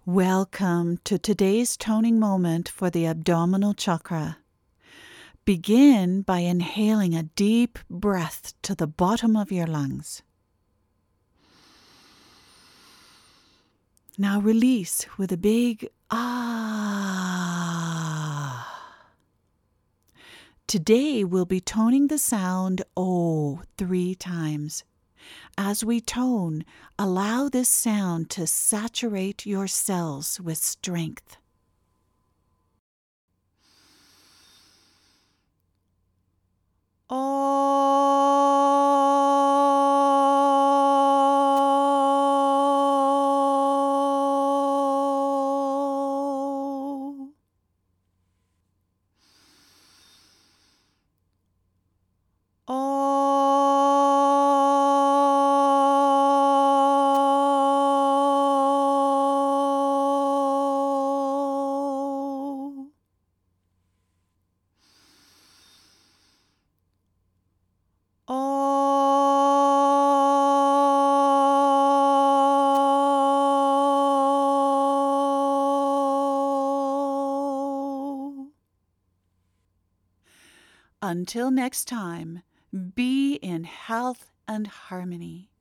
Welcome to today's toning moment for the abdominal chakra. Begin by inhaling a deep breath to the bottom of your lungs. Now release with a big ah. Today we'll be toning the sound O 3 times. As we tone, allow this sound to saturate your cells with strength. Oh. Oh. Oh. Until next time, be in health and harmony.